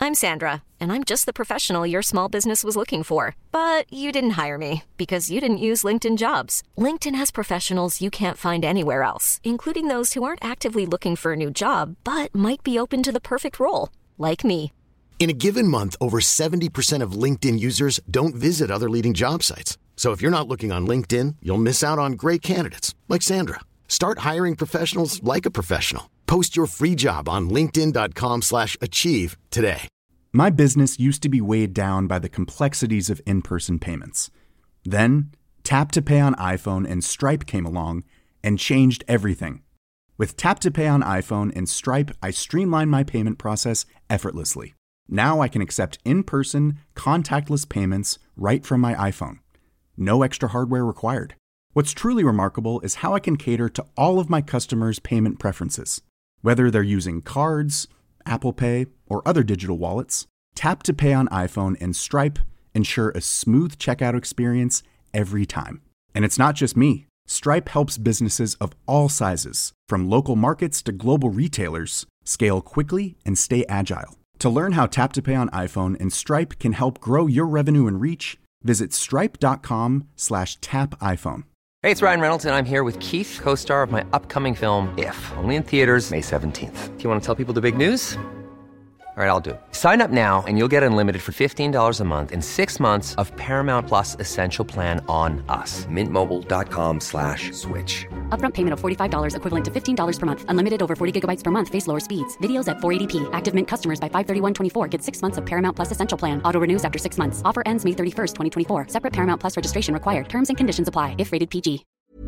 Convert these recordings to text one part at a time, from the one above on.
I'm Sandra, and I'm just the professional your small business was looking for. But you didn't hire me because you didn't use LinkedIn Jobs. LinkedIn has professionals you can't find anywhere else, including those who aren't actively looking for a new job, but might be open to the perfect role, like me. In a given month, over 70% of LinkedIn users don't visit other leading job sites. So if you're not looking on LinkedIn, you'll miss out on great candidates like Sandra. Start hiring professionals like a professional. Post your free job on linkedin.com/achieve today. My business used to be weighed down by the complexities of in-person payments. Then, Tap to Pay on iPhone and Stripe came along and changed everything. With Tap to Pay on iPhone and Stripe, I streamlined my payment process effortlessly. Now I can accept in-person, contactless payments right from my iPhone. No extra hardware required. What's truly remarkable is how I can cater to all of my customers' payment preferences. Whether they're using cards, Apple Pay, or other digital wallets, Tap to Pay on iPhone and Stripe ensure a smooth checkout experience every time. And it's not just me. Stripe helps businesses of all sizes, from local markets to global retailers, scale quickly and stay agile. To learn how Tap to Pay on iPhone and Stripe can help grow your revenue and reach, visit stripe.com/tapiphone. Hey, it's Ryan Reynolds, and I'm here with Keith, co-star of my upcoming film, If, only in theaters May 17th. Do you want to tell people the big news? All right, I'll do it. Sign up now and you'll get unlimited for $15 a month and 6 months of Paramount Plus Essential Plan on us. MintMobile.com/switch. Upfront payment of $45 equivalent to $15 per month. Unlimited over 40 gigabytes per month. Face lower speeds. Videos at 480p. Active Mint customers by 531.24 get 6 months of Paramount Plus Essential Plan. Auto renews after 6 months. Offer ends May 31st, 2024. Separate Paramount Plus registration required. Terms and conditions apply if rated PG.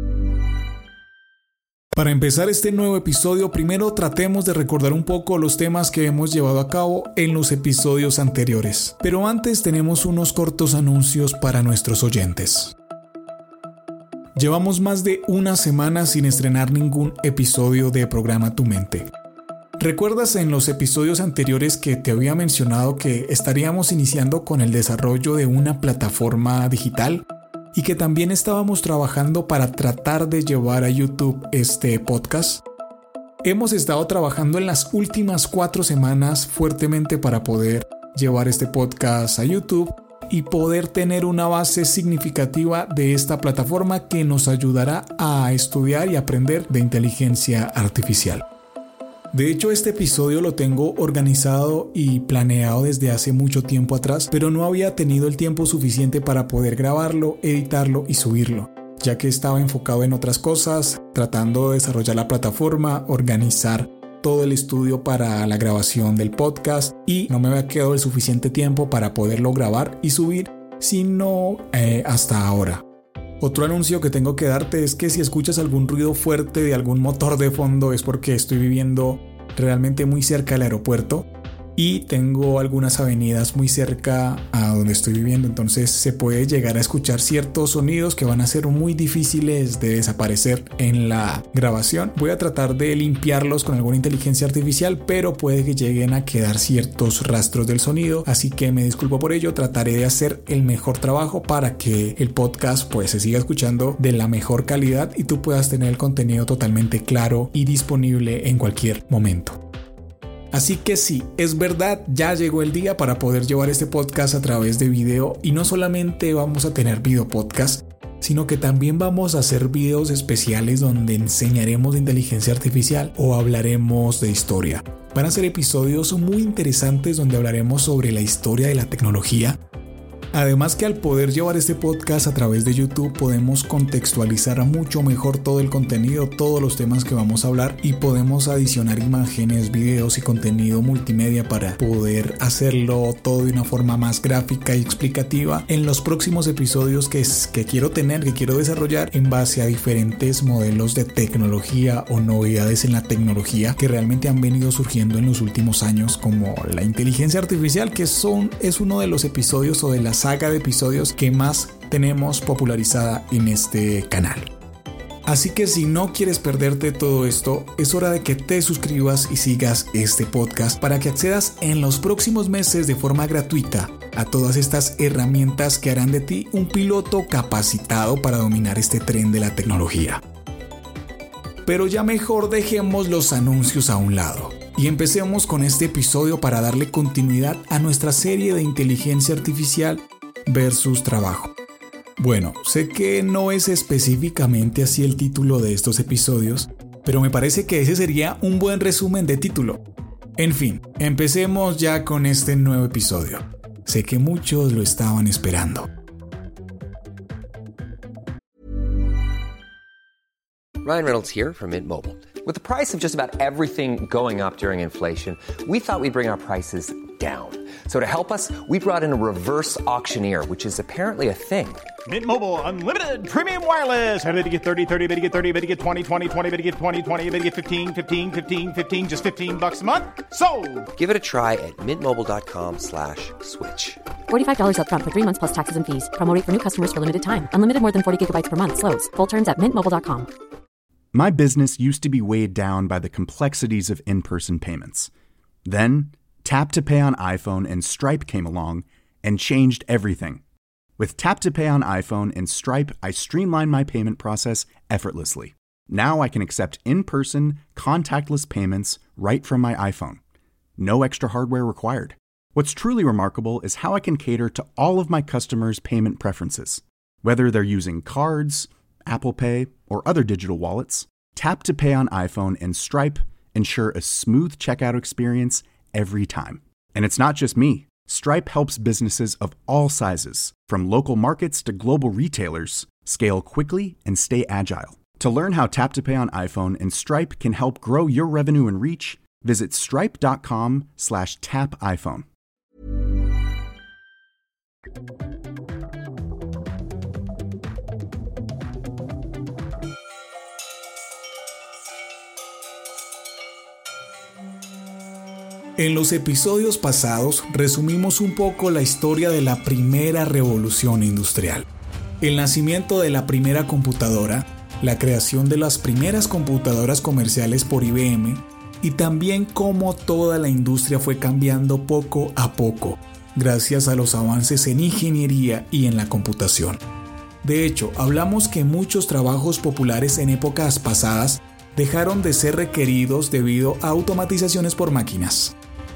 Para empezar este nuevo episodio, primero tratemos de recordar un poco los temas que hemos llevado a cabo en los episodios anteriores. Pero antes tenemos unos cortos anuncios para nuestros oyentes. Llevamos más de una semana sin estrenar ningún episodio de Programa Tu Mente. ¿Recuerdas en los episodios anteriores que te había mencionado que estaríamos iniciando con el desarrollo de una plataforma digital? Y que también estábamos trabajando para tratar de llevar a YouTube este podcast. Hemos estado trabajando en las últimas 4 semanas fuertemente para poder llevar este podcast a YouTube y poder tener una base significativa de esta plataforma que nos ayudará a estudiar y aprender de inteligencia artificial. De hecho, este episodio lo tengo organizado y planeado desde hace mucho tiempo atrás, pero no había tenido el tiempo suficiente para poder grabarlo, editarlo y subirlo, ya que estaba enfocado en otras cosas, tratando de desarrollar la plataforma, organizar todo el estudio para la grabación del podcast y no me había quedado el suficiente tiempo para poderlo grabar y subir, sino hasta ahora. Otro anuncio que tengo que darte es que si escuchas algún ruido fuerte de algún motor de fondo es porque estoy viviendo realmente muy cerca del aeropuerto y tengo algunas avenidas muy cerca a donde estoy viviendo, entonces se puede llegar a escuchar ciertos sonidos que van a ser muy difíciles de desaparecer en la grabación. Voy a tratar de limpiarlos con alguna inteligencia artificial, pero puede que lleguen a quedar ciertos rastros del sonido, así que me disculpo por ello. Trataré de hacer el mejor trabajo para que el podcast pues se siga escuchando de la mejor calidad y tú puedas tener el contenido totalmente claro y disponible en cualquier momento. Así que sí, es verdad, ya llegó el día para poder llevar este podcast a través de video y no solamente vamos a tener video podcast, sino que también vamos a hacer videos especiales donde enseñaremos de inteligencia artificial o hablaremos de historia. Van a ser episodios muy interesantes donde hablaremos sobre la historia de la tecnología. Además que al poder llevar este podcast a través de YouTube podemos contextualizar mucho mejor todo el contenido, todos los temas que vamos a hablar y podemos adicionar imágenes, videos y contenido multimedia para poder hacerlo todo de una forma más gráfica y explicativa en los próximos episodios que quiero tener, que quiero desarrollar en base a diferentes modelos de tecnología o novedades en la tecnología que realmente han venido surgiendo en los últimos años, como la inteligencia artificial, que es uno de los episodios o de las saga de episodios que más tenemos popularizada en este canal. Así que si no quieres perderte todo esto, es hora de que te suscribas y sigas este podcast para que accedas en los próximos meses de forma gratuita a todas estas herramientas que harán de ti un piloto capacitado para dominar este tren de la tecnología. Pero ya mejor dejemos los anuncios a un lado Y empecemos con este episodio para darle continuidad a nuestra serie de inteligencia artificial versus trabajo. Bueno, sé que no es específicamente así el título de estos episodios, pero me parece que ese sería un buen resumen de título. En fin, empecemos ya con este nuevo episodio. Sé que muchos lo estaban esperando. Ryan Reynolds here from Mint Mobile. With the price of just about everything going up during inflation, we thought we'd bring our prices down. So to help us, we brought in a reverse auctioneer, which is apparently a thing. Mint Mobile Unlimited Premium Wireless. How to get 30, 30, how to get 30, how to get 20, 20, 20, how to get 20, 20, how to get 15, 15, 15, 15, just $15 a month? Sold! Give it a try at mintmobile.com/switch. $45 up front for 3 months plus taxes and fees. Promo rate for new customers for limited time. Unlimited more than 40 gigabytes per month. Slows full terms at mintmobile.com. My business used to be weighed down by the complexities of in-person payments. Then, Tap to Pay on iPhone and Stripe came along and changed everything. With Tap to Pay on iPhone and Stripe, I streamlined my payment process effortlessly. Now I can accept in-person, contactless payments right from my iPhone. No extra hardware required. What's truly remarkable is how I can cater to all of my customers' payment preferences. Whether they're using cards, Apple Pay, or other digital wallets, Tap to Pay on iPhone and Stripe ensure a smooth checkout experience every time. And it's not just me. Stripe helps businesses of all sizes, from local markets to global retailers, scale quickly and stay agile. To learn how Tap to Pay on iPhone and Stripe can help grow your revenue and reach, visit stripe.com/tapiphone. En los episodios pasados resumimos un poco la historia de la primera revolución industrial, el nacimiento de la primera computadora, la creación de las primeras computadoras comerciales por IBM y también cómo toda la industria fue cambiando poco a poco gracias a los avances en ingeniería y en la computación. De hecho, hablamos que muchos trabajos populares en épocas pasadas dejaron de ser requeridos debido a automatizaciones por máquinas.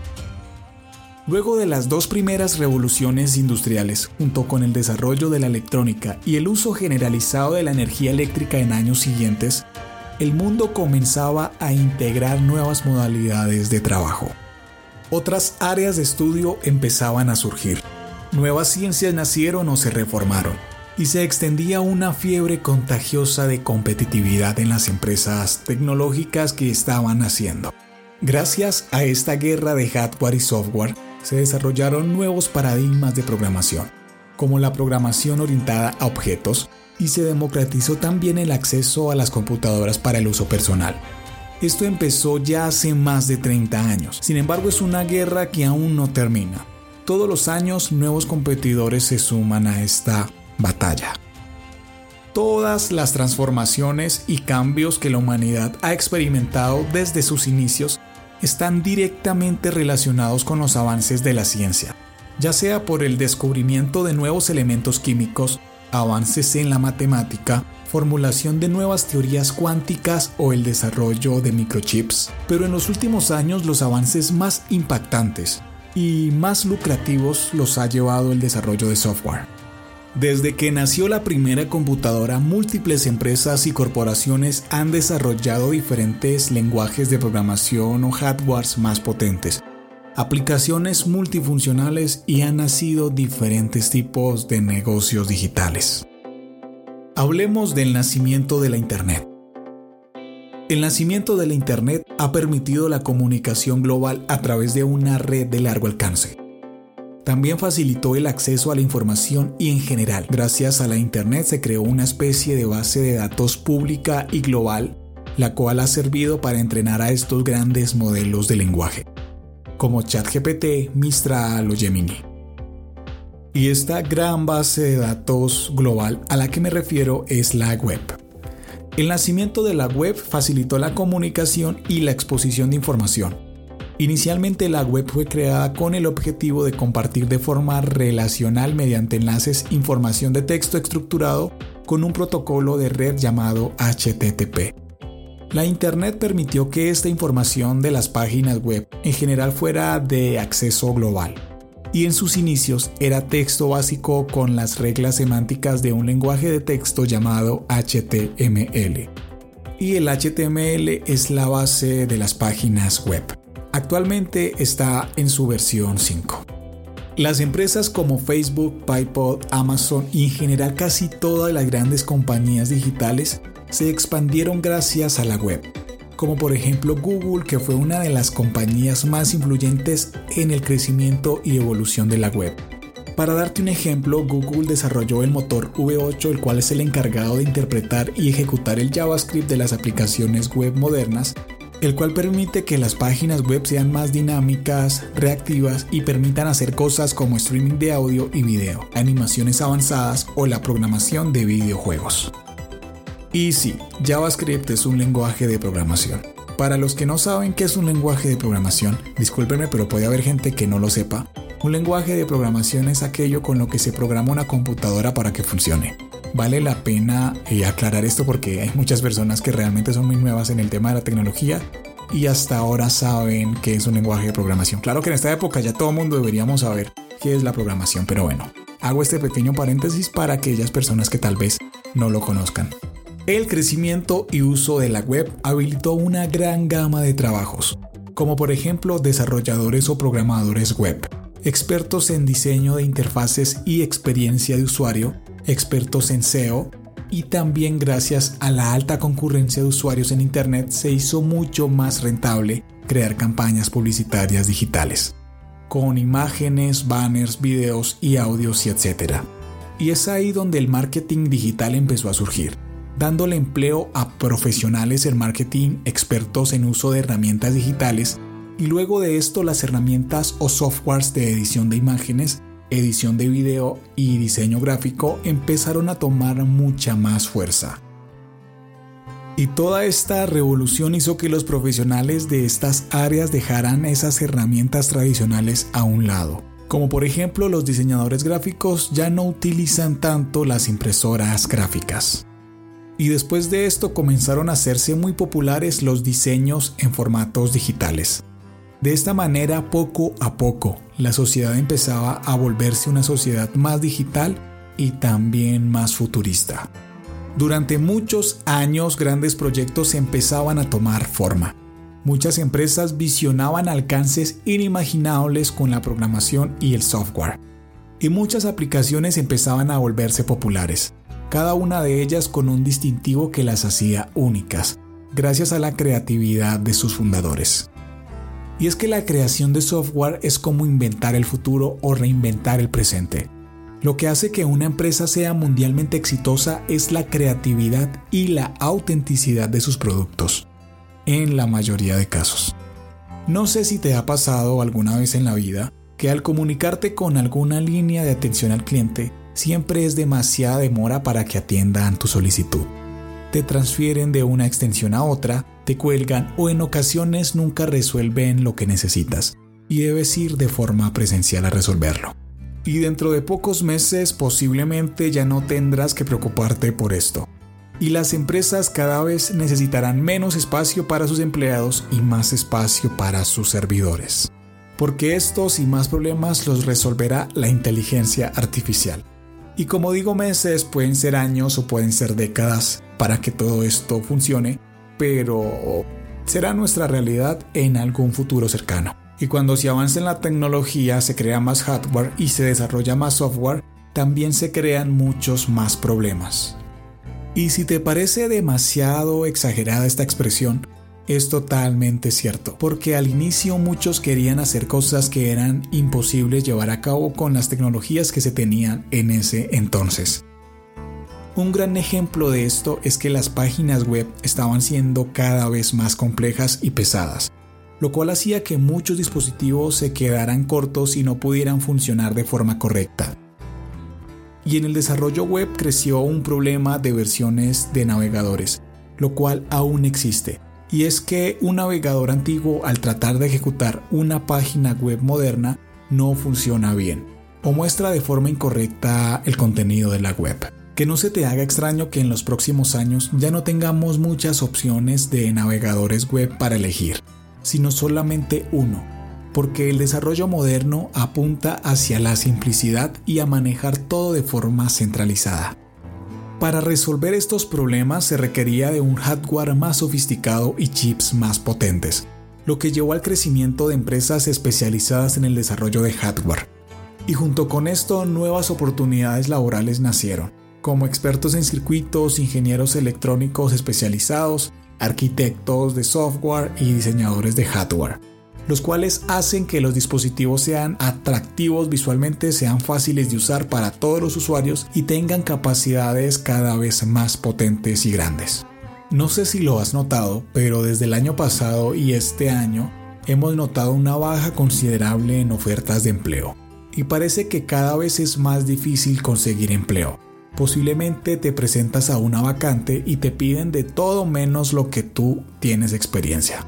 Luego de las dos primeras revoluciones industriales, junto con el desarrollo de la electrónica y el uso generalizado de la energía eléctrica en años siguientes, el mundo comenzaba a integrar nuevas modalidades de trabajo. Otras áreas de estudio empezaban a surgir, nuevas ciencias nacieron o se reformaron, y se extendía una fiebre contagiosa de competitividad en las empresas tecnológicas que estaban naciendo. Gracias a esta guerra de hardware y software, se desarrollaron nuevos paradigmas de programación, como la programación orientada a objetos, y se democratizó también el acceso a las computadoras para el uso personal. Esto empezó ya hace más de 30 años, sin embargo es una guerra que aún no termina. Todos los años nuevos competidores se suman a esta batalla. Todas las transformaciones y cambios que la humanidad ha experimentado desde sus inicios están directamente relacionados con los avances de la ciencia, ya sea por el descubrimiento de nuevos elementos químicos, avances en la matemática, formulación de nuevas teorías cuánticas o el desarrollo de microchips. Pero en los últimos años los avances más impactantes y más lucrativos los ha llevado el desarrollo de software. Desde que nació la primera computadora, múltiples empresas y corporaciones han desarrollado diferentes lenguajes de programación o hardwares más potentes, aplicaciones multifuncionales y han nacido diferentes tipos de negocios digitales. Hablemos del nacimiento de la Internet. El nacimiento de la Internet ha permitido la comunicación global a través de una red de largo alcance. También facilitó el acceso a la información y en general, gracias a la Internet se creó una especie de base de datos pública y global, la cual ha servido para entrenar a estos grandes modelos de lenguaje, como ChatGPT, Mistral o Gemini. Y esta gran base de datos global a la que me refiero es la web. El nacimiento de la web facilitó la comunicación y la exposición de información. Inicialmente la web fue creada con el objetivo de compartir de forma relacional mediante enlaces información de texto estructurado con un protocolo de red llamado HTTP. La Internet permitió que esta información de las páginas web en general fuera de acceso global. Y en sus inicios era texto básico con las reglas semánticas de un lenguaje de texto llamado HTML. Y el HTML es la base de las páginas web. Actualmente está en su versión 5. Las empresas como Facebook, PayPal, Amazon y en general casi todas las grandes compañías digitales se expandieron gracias a la web, como por ejemplo Google, que fue una de las compañías más influyentes en el crecimiento y evolución de la web. Para darte un ejemplo, Google desarrolló el motor V8, el cual es el encargado de interpretar y ejecutar el JavaScript de las aplicaciones web modernas, el cual permite que las páginas web sean más dinámicas, reactivas y permitan hacer cosas como streaming de audio y video, animaciones avanzadas o la programación de videojuegos. Y sí, JavaScript es un lenguaje de programación. Para los que no saben qué es un lenguaje de programación, discúlpenme, pero puede haber gente que no lo sepa. Un lenguaje de programación es aquello con lo que se programa una computadora para que funcione. Vale la pena aclarar esto porque hay muchas personas que realmente son muy nuevas en el tema de la tecnología y hasta ahora saben qué es un lenguaje de programación. Claro que en esta época ya todo el mundo deberíamos saber qué es la programación, pero bueno, hago este pequeño paréntesis para aquellas personas que tal vez no lo conozcan. El crecimiento y uso de la web habilitó una gran gama de trabajos, como por ejemplo desarrolladores o programadores web, expertos en diseño de interfaces y experiencia de usuario, expertos en SEO, y también gracias a la alta concurrencia de usuarios en Internet se hizo mucho más rentable crear campañas publicitarias digitales, con imágenes, banners, videos y audios y etc. Y es ahí donde el marketing digital empezó a surgir, dándole empleo a profesionales en marketing expertos en uso de herramientas digitales y luego de esto las herramientas o softwares de edición de imágenes, edición de video y diseño gráfico empezaron a tomar mucha más fuerza. Y toda esta revolución hizo que los profesionales de estas áreas dejaran esas herramientas tradicionales a un lado. Como por ejemplo los diseñadores gráficos ya no utilizan tanto las impresoras gráficas. Y después de esto comenzaron a hacerse muy populares los diseños en formatos digitales. De esta manera, poco a poco, la sociedad empezaba a volverse una sociedad más digital y también más futurista. Durante muchos años, grandes proyectos empezaban a tomar forma. Muchas empresas visionaban alcances inimaginables con la programación y el software. Y muchas aplicaciones empezaban a volverse populares, cada una de ellas con un distintivo que las hacía únicas, gracias a la creatividad de sus fundadores. Y es que la creación de software es como inventar el futuro o reinventar el presente. Lo que hace que una empresa sea mundialmente exitosa es la creatividad y la autenticidad de sus productos, en la mayoría de casos. No sé si te ha pasado alguna vez en la vida que al comunicarte con alguna línea de atención al cliente, siempre es demasiada demora para que atiendan tu solicitud. Te transfieren de una extensión a otra, te cuelgan o en ocasiones nunca resuelven lo que necesitas y debes ir de forma presencial a resolverlo. Y dentro de pocos meses posiblemente ya no tendrás que preocuparte por esto. Y las empresas cada vez necesitarán menos espacio para sus empleados y más espacio para sus servidores. Porque estos y más problemas los resolverá la inteligencia artificial. Y como digo meses, pueden ser años o pueden ser décadas para que todo esto funcione, pero será nuestra realidad en algún futuro cercano. Y cuando se avanza en la tecnología, se crea más hardware y se desarrolla más software, también se crean muchos más problemas. Y si te parece demasiado exagerada esta expresión, es totalmente cierto, porque al inicio muchos querían hacer cosas que eran imposibles llevar a cabo con las tecnologías que se tenían en ese entonces. Un gran ejemplo de esto es que las páginas web estaban siendo cada vez más complejas y pesadas, lo cual hacía que muchos dispositivos se quedaran cortos y no pudieran funcionar de forma correcta. Y en el desarrollo web creció un problema de versiones de navegadores, lo cual aún existe. Y es que un navegador antiguo, al tratar de ejecutar una página web moderna, no funciona bien o muestra de forma incorrecta el contenido de la web. Que no se te haga extraño que en los próximos años ya no tengamos muchas opciones de navegadores web para elegir, sino solamente uno, porque el desarrollo moderno apunta hacia la simplicidad y a manejar todo de forma centralizada. Para resolver estos problemas se requería de un hardware más sofisticado y chips más potentes, lo que llevó al crecimiento de empresas especializadas en el desarrollo de hardware. Y junto con esto, nuevas oportunidades laborales nacieron, como expertos en circuitos, ingenieros electrónicos especializados, arquitectos de software y diseñadores de hardware, los cuales hacen que los dispositivos sean atractivos visualmente, sean fáciles de usar para todos los usuarios y tengan capacidades cada vez más potentes y grandes. No sé si lo has notado, pero desde el año pasado y este año hemos notado una baja considerable en ofertas de empleo. Y parece que cada vez es más difícil conseguir empleo. Posiblemente te presentas a una vacante y te piden de todo menos lo que tú tienes experiencia.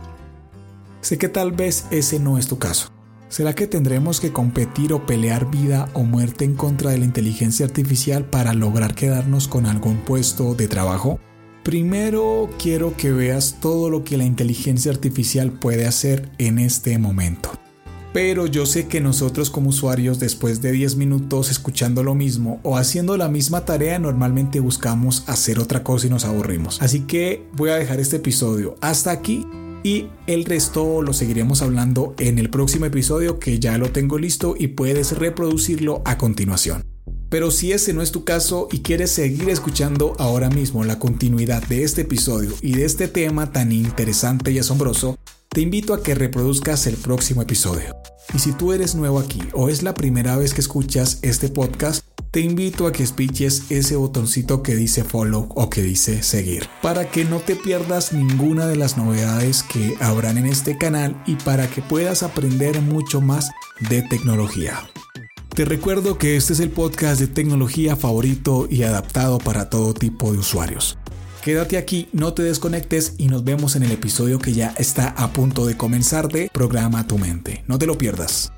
Sé que tal vez ese no es tu caso. ¿Será que tendremos que competir o pelear vida o muerte en contra de la inteligencia artificial para lograr quedarnos con algún puesto de trabajo? Primero quiero que veas todo lo que la inteligencia artificial puede hacer en este momento. Pero yo sé que nosotros como usuarios, después de 10 minutos escuchando lo mismo o haciendo la misma tarea, normalmente buscamos hacer otra cosa y nos aburrimos. Así que voy a dejar este episodio hasta aquí y el resto lo seguiremos hablando en el próximo episodio, que ya lo tengo listo y puedes reproducirlo a continuación. Pero si ese no es tu caso y quieres seguir escuchando ahora mismo la continuidad de este episodio y de este tema tan interesante y asombroso, te invito a que reproduzcas el próximo episodio. Y si tú eres nuevo aquí o es la primera vez que escuchas este podcast, te invito a que espiches ese botoncito que dice follow o que dice seguir, para que no te pierdas ninguna de las novedades que habrán en este canal y para que puedas aprender mucho más de tecnología. Te recuerdo que este es el podcast de tecnología favorito y adaptado para todo tipo de usuarios. Quédate aquí, no te desconectes y nos vemos en el episodio que ya está a punto de comenzar de Programa tu Mente. No te lo pierdas.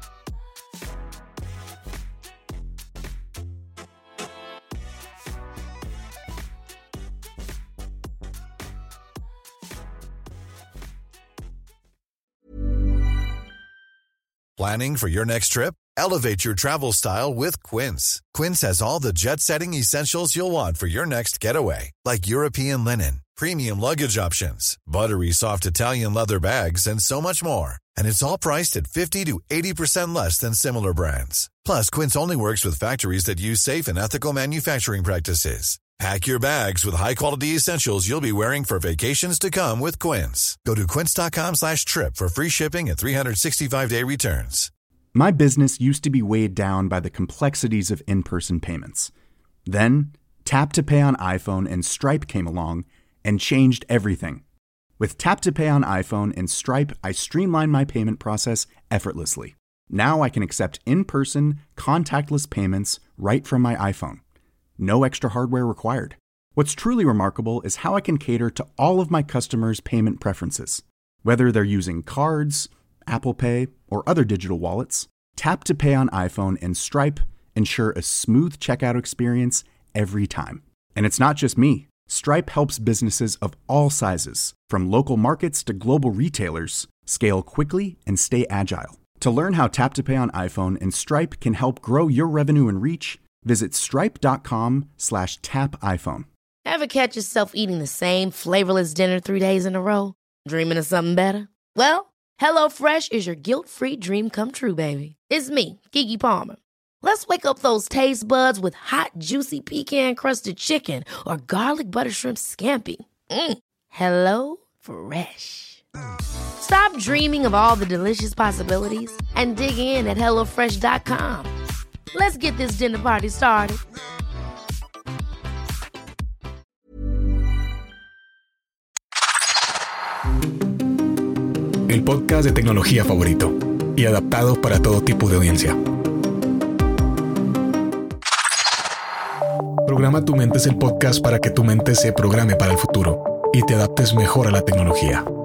Planning for your next trip? Elevate your travel style with Quince. Quince has all the jet-setting essentials you'll want for your next getaway, like European linen, premium luggage options, buttery soft Italian leather bags, and so much more. And it's all priced at 50 to 80% less than similar brands. Plus, Quince only works with factories that use safe and ethical manufacturing practices. Pack your bags with high-quality essentials you'll be wearing for vacations to come with Quince. Go to quince.com/trip for free shipping and 365-day returns. My business used to be weighed down by the complexities of in-person payments. Then, Tap to Pay on iPhone and Stripe came along and changed everything. With Tap to Pay on iPhone and Stripe, I streamlined my payment process effortlessly. Now I can accept in-person, contactless payments right from my iPhone. No extra hardware required. What's truly remarkable is how I can cater to all of my customers' payment preferences. Whether they're using cards, Apple Pay, or other digital wallets, Tap to Pay on iPhone and Stripe ensure a smooth checkout experience every time. And it's not just me. Stripe helps businesses of all sizes, from local markets to global retailers, scale quickly and stay agile. To learn how Tap to Pay on iPhone and Stripe can help grow your revenue and reach, visit stripe.com/tapiphone. Ever catch yourself eating the same flavorless dinner 3 days in a row? Dreaming of something better? Well, HelloFresh is your guilt-free dream come true, baby. It's me, Keke Palmer. Let's wake up those taste buds with hot, juicy pecan-crusted chicken or garlic butter shrimp scampi. Hello Fresh. Stop dreaming of all the delicious possibilities and dig in at HelloFresh.com. Let's get this dinner party started. El podcast de tecnología favorito y adaptado para todo tipo de audiencia. Programa tu Mente es el podcast para que tu mente se programe para el futuro y te adaptes mejor a la tecnología.